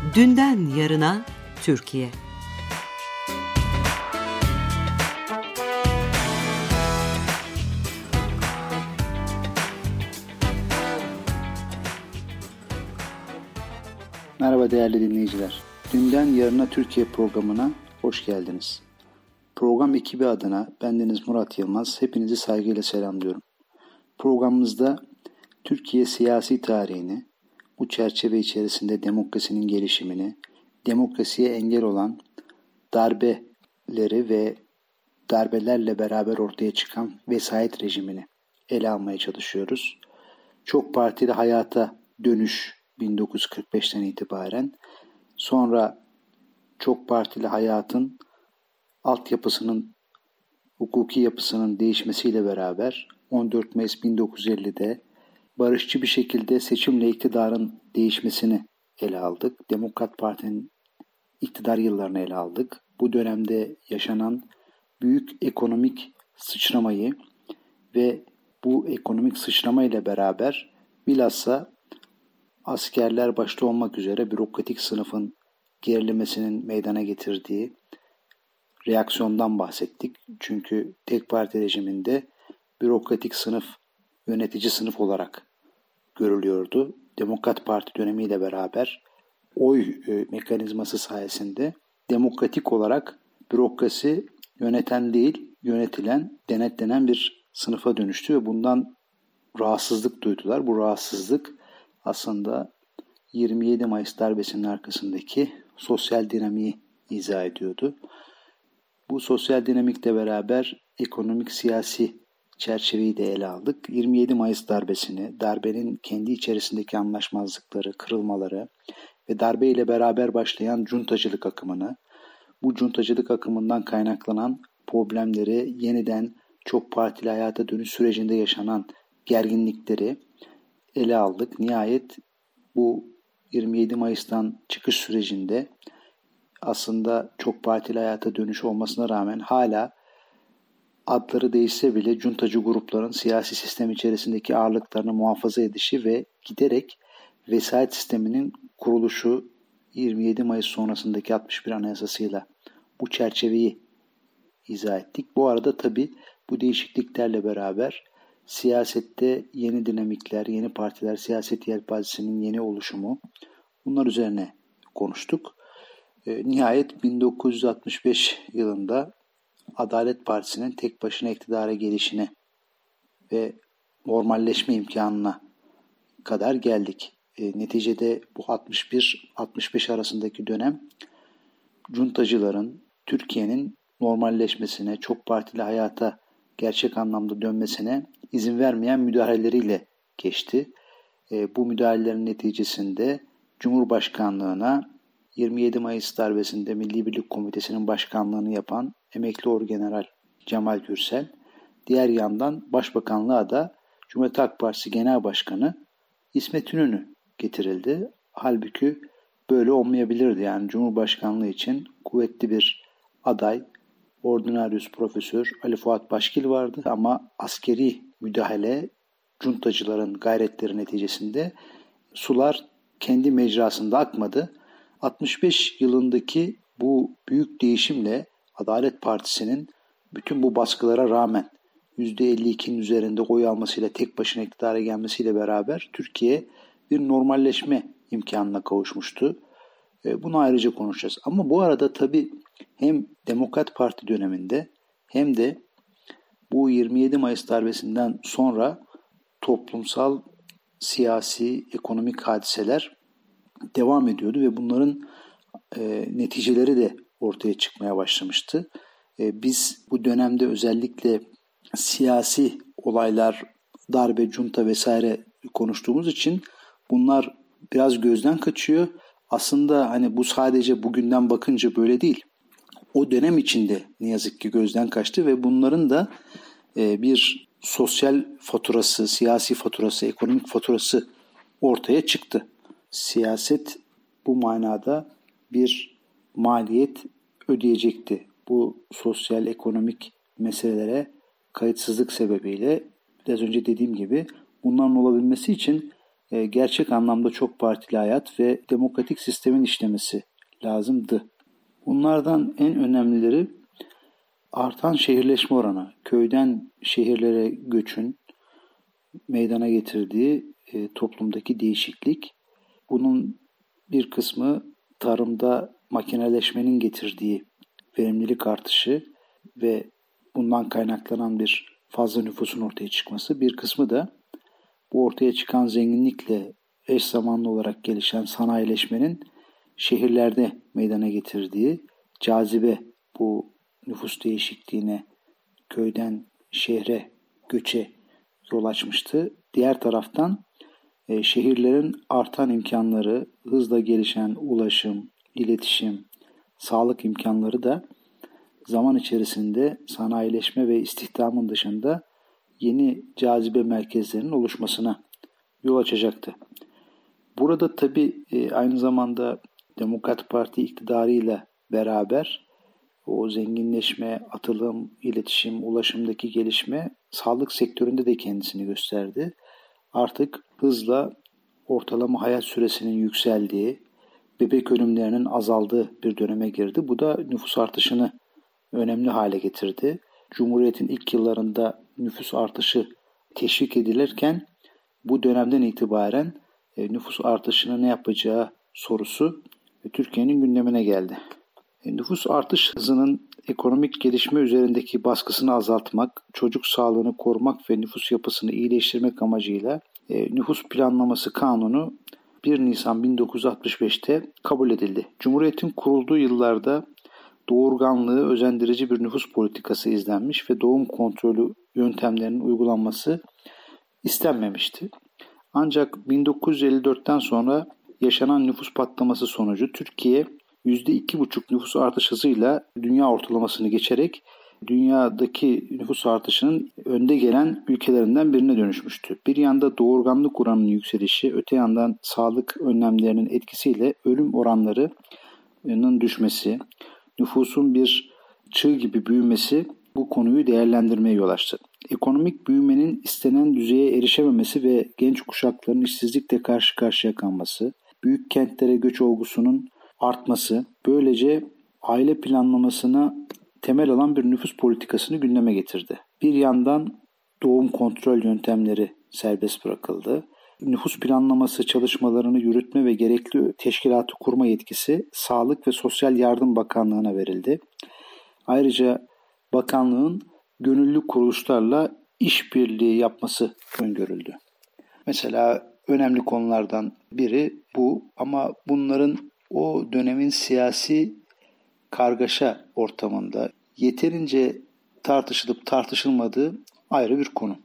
Dünden yarına Türkiye. Merhaba değerli dinleyiciler. Dünden yarına Türkiye programına hoş geldiniz. Program ekibi adına bendeniz Murat Yılmaz, hepinizi saygıyla selamlıyorum. Programımızda Türkiye siyasi tarihini, bu çerçeve içerisinde demokrasinin gelişimini, demokrasiye engel olan darbeleri ve darbelerle beraber ortaya çıkan vesayet rejimini ele almaya çalışıyoruz. Çok partili hayata dönüş 1945'ten itibaren, sonra çok partili hayatın altyapısının, hukuki yapısının değişmesiyle beraber 14 Mayıs 1950'de barışçı bir şekilde seçimle iktidarın değişmesini ele aldık. Demokrat Parti'nin iktidar yıllarını ele aldık. Bu dönemde yaşanan büyük ekonomik sıçramayı ve bu ekonomik sıçrama ile beraber bilhassa askerler başta olmak üzere bürokratik sınıfın gerilemesinin meydana getirdiği reaksiyondan bahsettik. Çünkü tek parti rejiminde bürokratik sınıf yönetici sınıf olarak görülüyordu. Demokrat Parti dönemiyle beraber oy mekanizması sayesinde demokratik olarak bürokrasi yöneten değil, yönetilen, denetlenen bir sınıfa dönüştü ve bundan rahatsızlık duydular. Bu rahatsızlık aslında 27 Mayıs darbesinin arkasındaki sosyal dinamiği izah ediyordu. Bu sosyal dinamikle beraber ekonomik siyasi çerçeveyi de ele aldık. 27 Mayıs darbesini, darbenin kendi içerisindeki anlaşmazlıkları, kırılmaları ve darbe ile beraber başlayan cuntacılık akımını, bu cuntacılık akımından kaynaklanan problemleri, yeniden çok partili hayata dönüş sürecinde yaşanan gerginlikleri ele aldık. Nihayet bu 27 Mayıs'tan çıkış sürecinde aslında çok partili hayata dönüş olmasına rağmen hala adları değişse bile cuntacı grupların siyasi sistem içerisindeki ağırlıklarını muhafaza edişi ve giderek vesayet sisteminin kuruluşu 27 Mayıs sonrasındaki 61 Anayasası'yla bu çerçeveyi izah ettik. Bu arada tabii bu değişikliklerle beraber siyasette yeni dinamikler, yeni partiler, siyaset yelpazesinin yeni oluşumu, bunlar üzerine konuştuk. Nihayet 1965 yılında Adalet Partisi'nin tek başına iktidara gelişine ve normalleşme imkanına kadar geldik. Neticede bu 61-65 arasındaki dönem cuntacıların Türkiye'nin normalleşmesine, çok partili hayata gerçek anlamda dönmesine izin vermeyen müdahaleleriyle geçti. Bu müdahalelerin neticesinde Cumhurbaşkanlığına 27 Mayıs darbesinde Milli Birlik Komitesi'nin başkanlığını yapan emekli Orgeneral Cemal Gürsel, diğer yandan Başbakanlığa da Cumhuriyet Halk Partisi Genel Başkanı İsmet İnönü getirildi. Halbuki böyle olmayabilirdi. Yani Cumhurbaşkanlığı için kuvvetli bir aday, Ordinarius Profesör Ali Fuat Başkil vardı ama askeri müdahale, cuntacıların gayretleri neticesinde sular kendi mecrasında akmadı. 65 yılındaki bu büyük değişimle Adalet Partisi'nin bütün bu baskılara rağmen %52'nin üzerinde oy almasıyla, tek başına iktidara gelmesiyle beraber Türkiye bir normalleşme imkanına kavuşmuştu. Bunu ayrıca konuşacağız. Ama bu arada tabii hem Demokrat Parti döneminde hem de bu 27 Mayıs darbesinden sonra toplumsal, siyasi, ekonomik hadiseler devam ediyordu ve bunların neticeleri de ortaya çıkmaya başlamıştı. Biz bu dönemde özellikle siyasi olaylar, darbe, junta vesaire konuştuğumuz için bunlar biraz gözden kaçıyor. Aslında hani bu sadece bugünden bakınca böyle değil. O dönem içinde ne yazık ki gözden kaçtı ve bunların da bir sosyal faturası, siyasi faturası, ekonomik faturası ortaya çıktı. Siyaset bu manada bir maliyet ödeyecekti. Bu sosyal, ekonomik meselelere kayıtsızlık sebebiyle biraz önce dediğim gibi bunların olabilmesi için gerçek anlamda çok partili hayat ve demokratik sistemin işlemesi lazımdı. Bunlardan en önemlileri artan şehirleşme oranı, köyden şehirlere göçün meydana getirdiği toplumdaki değişiklik. Bunun bir kısmı tarımda makineleşmenin getirdiği verimlilik artışı ve bundan kaynaklanan bir fazla nüfusun ortaya çıkması. Bir kısmı da bu ortaya çıkan zenginlikle eş zamanlı olarak gelişen sanayileşmenin şehirlerde meydana getirdiği cazibe, bu nüfus değişikliğine, köyden şehre göçe yol açmıştı. Diğer taraftan şehirlerin artan imkanları, hızla gelişen ulaşım, iletişim, sağlık imkanları da zaman içerisinde sanayileşme ve istihdamın dışında yeni cazibe merkezlerinin oluşmasına yol açacaktı. Burada tabii aynı zamanda Demokrat Parti iktidarıyla beraber o zenginleşme, atılım, iletişim, ulaşımdaki gelişme sağlık sektöründe de kendisini gösterdi. Artık hızla ortalama hayat süresinin yükseldiği, bebek ölümlerinin azaldığı bir döneme girdi. Bu da nüfus artışını önemli hale getirdi. Cumhuriyet'in ilk yıllarında nüfus artışı teşvik edilirken bu dönemden itibaren nüfus artışını ne yapacağı sorusu Türkiye'nin gündemine geldi. Nüfus artış hızının ekonomik gelişme üzerindeki baskısını azaltmak, çocuk sağlığını korumak ve nüfus yapısını iyileştirmek amacıyla Nüfus Planlaması Kanunu 1 Nisan 1965'te kabul edildi. Cumhuriyetin kurulduğu yıllarda doğurganlığı özendirici bir nüfus politikası izlenmiş ve doğum kontrolü yöntemlerinin uygulanması istenmemişti. Ancak 1954'ten sonra yaşanan nüfus patlaması sonucu Türkiye %2,5 nüfus artış hızıyla dünya ortalamasını geçerek dünyadaki nüfus artışının önde gelen ülkelerinden birine dönüşmüştü. Bir yanda doğurganlık oranının yükselişi, öte yandan sağlık önlemlerinin etkisiyle ölüm oranlarının düşmesi, nüfusun bir çığ gibi büyümesi bu konuyu değerlendirmeye yol açtı. Ekonomik büyümenin istenen düzeye erişememesi ve genç kuşakların işsizlikle karşı karşıya kalması, büyük kentlere göç olgusunun artması, böylece aile planlamasına temel alan bir nüfus politikasını gündeme getirdi. Bir yandan doğum kontrol yöntemleri serbest bırakıldı. Nüfus planlaması çalışmalarını yürütme ve gerekli teşkilatı kurma yetkisi Sağlık ve Sosyal Yardım Bakanlığı'na verildi. Ayrıca bakanlığın gönüllü kuruluşlarla işbirliği yapması öngörüldü. Mesela önemli konulardan biri bu, ama bunların o dönemin siyasi kargaşa ortamında yeterince tartışılıp tartışılmadığı ayrı bir konu.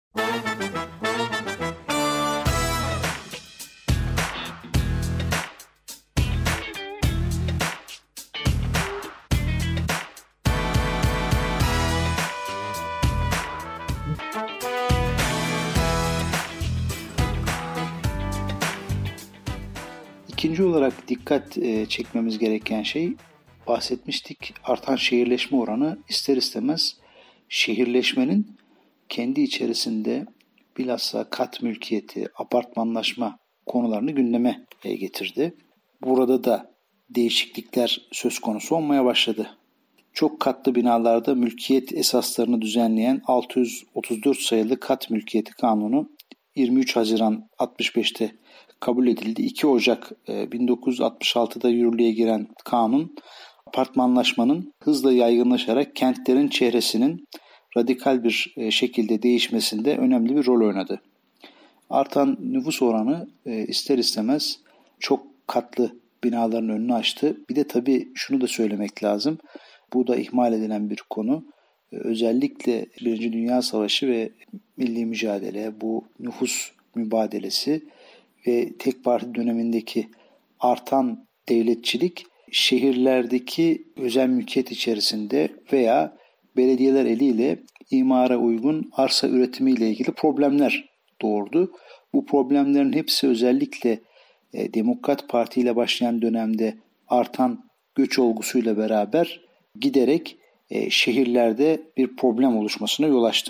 İkinci olarak dikkat çekmemiz gereken şey, bahsetmiştik, artan şehirleşme oranı ister istemez şehirleşmenin kendi içerisinde bilhassa kat mülkiyeti, apartmanlaşma konularını gündeme getirdi. Burada da değişiklikler söz konusu olmaya başladı. Çok katlı binalarda mülkiyet esaslarını düzenleyen 634 sayılı Kat Mülkiyeti Kanunu 23 Haziran 65'te kabul edildi. 2 Ocak 1966'da yürürlüğe giren kanun, apartmanlaşmanın hızla yaygınlaşarak kentlerin çehresinin radikal bir şekilde değişmesinde önemli bir rol oynadı. Artan nüfus oranı ister istemez çok katlı binaların önünü açtı. Bir de tabii şunu da söylemek lazım. Bu da ihmal edilen bir konu. Özellikle Birinci Dünya Savaşı ve milli mücadele, bu nüfus mübadelesi ve tek parti dönemindeki artan devletçilik şehirlerdeki özel mülkiyet içerisinde veya belediyeler eliyle imara uygun arsa üretimiyle ilgili problemler doğurdu. Bu problemlerin hepsi özellikle Demokrat Parti ile başlayan dönemde artan göç olgusuyla beraber giderek şehirlerde bir problem oluşmasına yol açtı.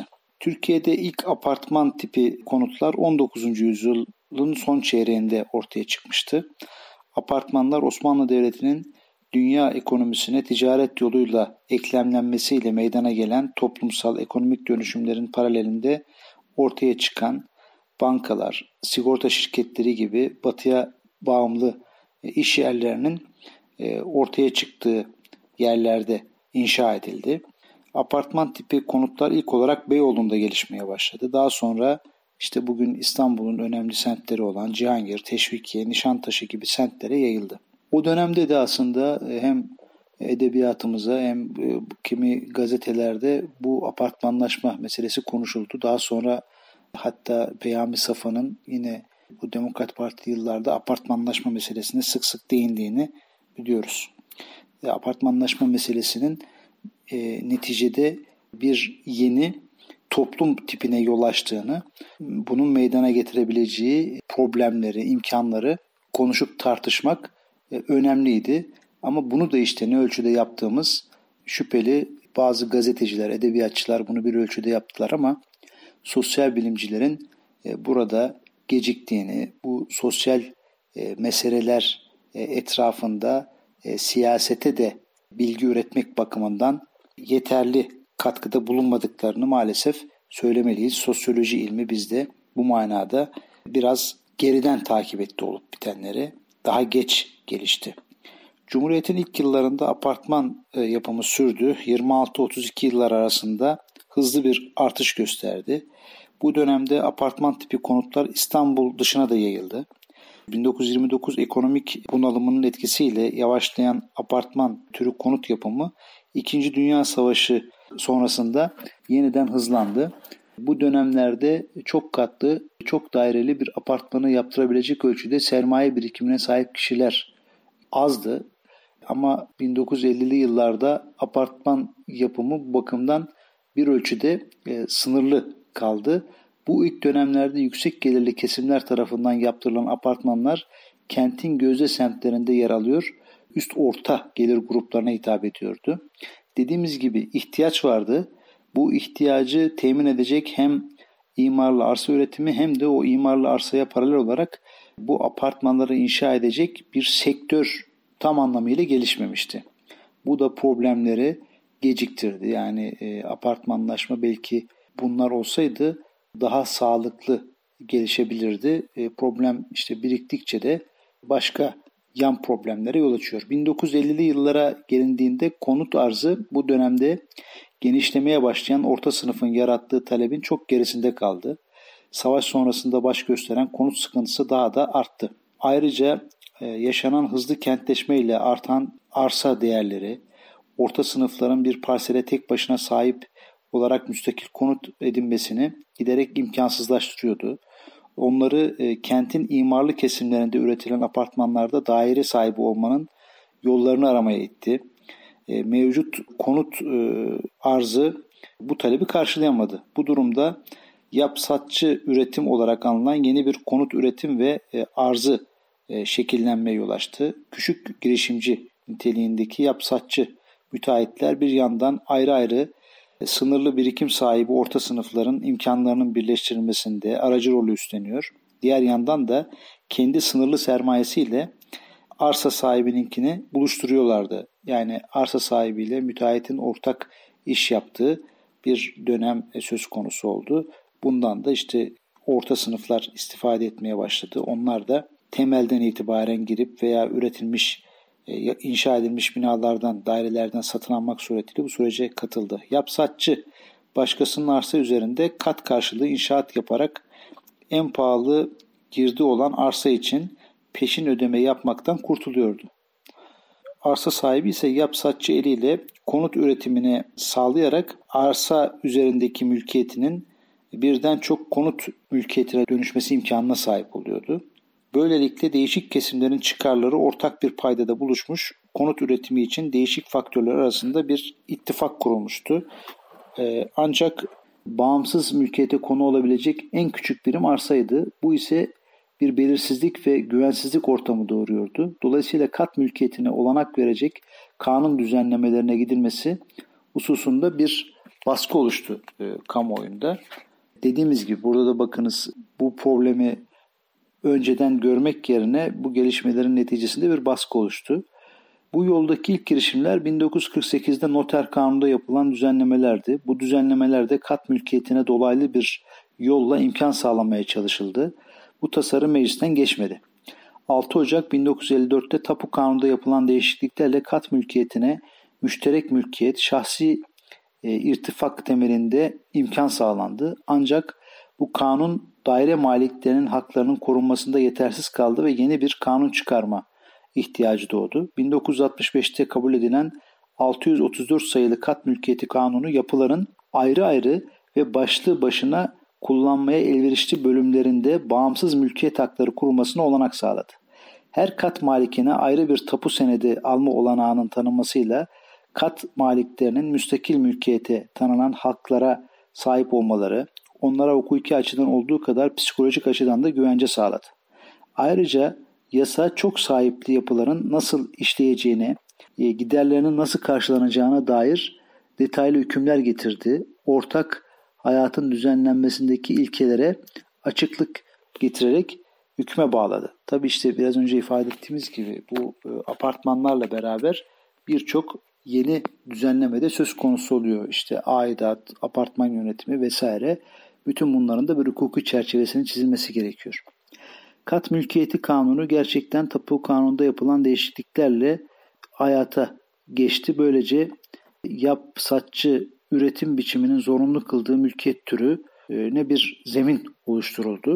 Türkiye'de ilk apartman tipi konutlar 19. yüzyılın son çeyreğinde ortaya çıkmıştı. Apartmanlar Osmanlı Devleti'nin dünya ekonomisine ticaret yoluyla eklemlenmesiyle meydana gelen toplumsal ekonomik dönüşümlerin paralelinde ortaya çıkan bankalar, sigorta şirketleri gibi batıya bağımlı iş yerlerinin ortaya çıktığı yerlerde inşa edildi. Apartman tipi konutlar ilk olarak Beyoğlu'nda gelişmeye başladı. Daha sonra işte bugün İstanbul'un önemli semtleri olan Cihangir, Teşvikiye, Nişantaşı gibi semtlere yayıldı. O dönemde de aslında hem edebiyatımıza hem kimi gazetelerde bu apartmanlaşma meselesi konuşuldu. Daha sonra hatta Peyami Safa'nın yine bu Demokrat Parti yıllarda apartmanlaşma meselesine sık sık değindiğini biliyoruz. Apartmanlaşma meselesinin neticede bir yeni toplum tipine yol açtığını, bunun meydana getirebileceği problemleri, imkanları konuşup tartışmak önemliydi. Ama bunu da işte ne ölçüde yaptığımız şüpheli. Bazı gazeteciler, edebiyatçılar bunu bir ölçüde yaptılar ama sosyal bilimcilerin burada geciktiğini, bu sosyal meseleler etrafında siyasete de bilgi üretmek bakımından yeterli katkıda bulunmadıklarını maalesef söylemeliyiz. Sosyoloji ilmi bizde bu manada biraz geriden takip etti olup bitenleri, daha geç gelişti. Cumhuriyet'in ilk yıllarında apartman yapımı sürdü. 26-32 yıllar arasında hızlı bir artış gösterdi. Bu dönemde apartman tipi konutlar İstanbul dışına da yayıldı. 1929 ekonomik bunalımının etkisiyle yavaşlayan apartman türü konut yapımı 2. Dünya Savaşı sonrasında yeniden hızlandı. Bu dönemlerde çok katlı, çok daireli bir apartmanı yaptırabilecek ölçüde sermaye birikimine sahip kişiler azdı. Ama 1950'li yıllarda apartman yapımı bu bakımdan bir ölçüde sınırlı kaldı. Bu ilk dönemlerde yüksek gelirli kesimler tarafından yaptırılan apartmanlar kentin gözde semtlerinde yer alıyor, üst orta gelir gruplarına hitap ediyordu. Dediğimiz gibi ihtiyaç vardı. Bu ihtiyacı temin edecek hem imarlı arsa üretimi hem de o imarlı arsaya paralel olarak bu apartmanları inşa edecek bir sektör tam anlamıyla gelişmemişti. Bu da problemleri geciktirdi. Yani apartmanlaşma belki bunlar olsaydı daha sağlıklı gelişebilirdi. Problem işte biriktikçe de başka yan problemlere yol açıyor. 1950'li yıllara gelindiğinde konut arzı bu dönemde genişlemeye başlayan orta sınıfın yarattığı talebin çok gerisinde kaldı. Savaş sonrasında baş gösteren konut sıkıntısı daha da arttı. Ayrıca yaşanan hızlı kentleşme ile artan arsa değerleri, orta sınıfların bir parsele tek başına sahip olarak müstakil konut edinmesini giderek imkansızlaştırıyordu. Onları kentin imarlı kesimlerinde üretilen apartmanlarda daire sahibi olmanın yollarını aramaya itti. Mevcut konut arzı bu talebi karşılayamadı. Bu durumda yapsatçı üretim olarak anılan yeni bir konut üretim ve arzı şekillenmeye yol açtı. Küçük girişimci niteliğindeki yapsatçı müteahhitler bir yandan ayrı ayrı sınırlı birikim sahibi orta sınıfların imkanlarının birleştirilmesinde aracı rolü üstleniyor. Diğer yandan da kendi sınırlı sermayesiyle arsa sahibininkini buluşturuyorlardı. Yani arsa sahibiyle müteahhitin ortak iş yaptığı bir dönem söz konusu oldu. Bundan da işte orta sınıflar istifade etmeye başladı. Onlar da temelden itibaren girip veya üretilmiş, inşa edilmiş binalardan, dairelerden satın almak suretiyle bu sürece katıldı. Yapsatçı başkasının arsa üzerinde kat karşılığı inşaat yaparak en pahalı girdi olan arsa için peşin ödeme yapmaktan kurtuluyordu. Arsa sahibi ise yapsatçı eliyle konut üretimini sağlayarak arsa üzerindeki mülkiyetinin birden çok konut mülkiyetine dönüşmesi imkanına sahip oluyordu. Böylelikle değişik kesimlerin çıkarları ortak bir paydada buluşmuş, konut üretimi için değişik faktörler arasında bir ittifak kurulmuştu. Ancak bağımsız mülkiyete konu olabilecek en küçük birim arsaydı. Bu ise bir belirsizlik ve güvensizlik ortamı doğuruyordu. Dolayısıyla kat mülkiyetine olanak verecek kanun düzenlemelerine gidilmesi hususunda bir baskı oluştu kamuoyunda. Dediğimiz gibi burada da bakınız, bu problemi önceden görmek yerine bu gelişmelerin neticesinde bir baskı oluştu. Bu yoldaki ilk girişimler 1948'de Noter Kanunu'nda yapılan düzenlemelerdi. Bu düzenlemelerde kat mülkiyetine dolaylı bir yolla imkan sağlamaya çalışıldı. Bu tasarı meclisten geçmedi. 6 Ocak 1954'te Tapu Kanunu'nda yapılan değişikliklerle kat mülkiyetine müşterek mülkiyet, şahsi irtifak temelinde imkan sağlandı. Ancak bu kanun daire maliklerinin haklarının korunmasında yetersiz kaldı ve yeni bir kanun çıkarma ihtiyacı doğdu. 1965'te kabul edilen 634 sayılı kat mülkiyeti kanunu yapıların ayrı ayrı ve başlı başına kullanmaya elverişli bölümlerinde bağımsız mülkiyet hakları kurulmasına olanak sağladı. Her kat malikine ayrı bir tapu senedi alma olanağının tanınmasıyla kat maliklerinin müstakil mülkiyete tanınan haklara sahip olmaları, onlara hukuki açıdan olduğu kadar psikolojik açıdan da güvence sağladı. Ayrıca yasa çok sahipli yapıların nasıl işleyeceğine, giderlerinin nasıl karşılanacağına dair detaylı hükümler getirdi. Ortak hayatın düzenlenmesindeki ilkelere açıklık getirerek hükme bağladı. Tabii işte biraz önce ifade ettiğimiz gibi bu apartmanlarla beraber birçok yeni düzenleme de söz konusu oluyor. İşte aidat, apartman yönetimi vesaire. Bütün bunların da bir hukuki çerçevesinin çizilmesi gerekiyor. Kat mülkiyeti kanunu gerçekten Tapu Kanunu'nda yapılan değişikliklerle hayata geçti. Böylece yapsatçı üretim biçiminin zorunlu kıldığı mülkiyet türü ne bir zemin oluşturuldu.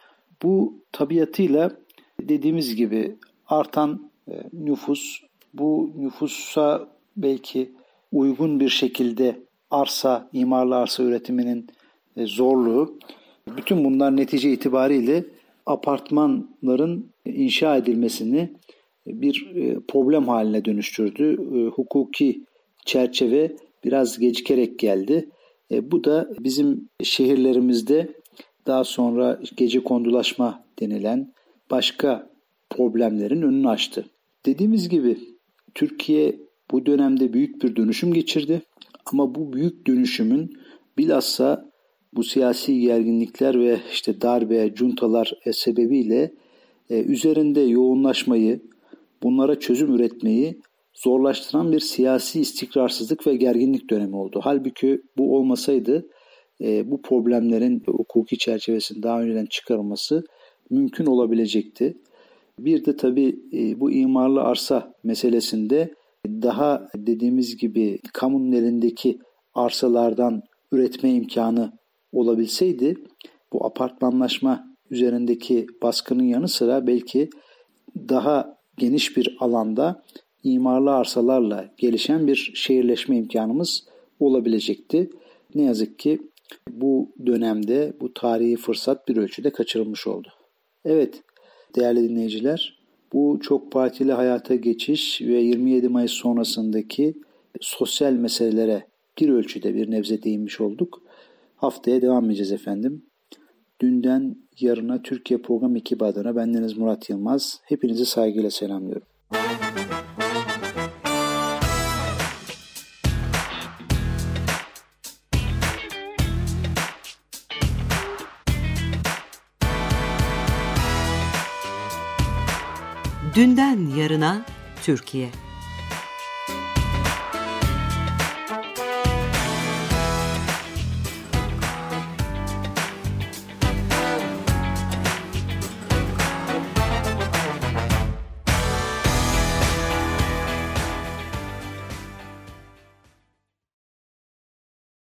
Bu tabiatıyla dediğimiz gibi artan nüfus, bu nüfusa belki uygun bir şekilde arsa, imarlı arsa üretiminin zorluğu, bütün bunlar netice itibariyle apartmanların inşa edilmesini bir problem haline dönüştürdü. Hukuki çerçeve biraz gecikerek geldi. Bu da bizim şehirlerimizde daha sonra gecekondulaşma denilen başka problemlerin önünü açtı. Dediğimiz gibi Türkiye bu dönemde büyük bir dönüşüm geçirdi. Ama bu büyük dönüşümün bilhassa bu siyasi gerginlikler ve işte darbe, cuntalar sebebiyle üzerinde yoğunlaşmayı, bunlara çözüm üretmeyi zorlaştıran bir siyasi istikrarsızlık ve gerginlik dönemi oldu. Halbuki bu olmasaydı bu problemlerin hukuki çerçevesinde daha önceden çıkarılması mümkün olabilecekti. Bir de tabii bu imarlı arsa meselesinde daha dediğimiz gibi kamunun elindeki arsalardan üretme imkanı olabilseydi bu apartmanlaşma üzerindeki baskının yanı sıra belki daha geniş bir alanda imarlı arsalarla gelişen bir şehirleşme imkanımız olabilecekti. Ne yazık ki bu dönemde bu tarihi fırsat bir ölçüde kaçırılmış oldu. Evet değerli dinleyiciler, bu çok partili hayata geçiş ve 27 Mayıs sonrasındaki sosyal meselelere bir ölçüde bir nebze değinmiş olduk. Haftaya devam edeceğiz efendim. Dünden yarına Türkiye Program ekibi adına bendeniz Murat Yılmaz. Hepinizi saygıyla selamlıyorum. Dünden yarına Türkiye.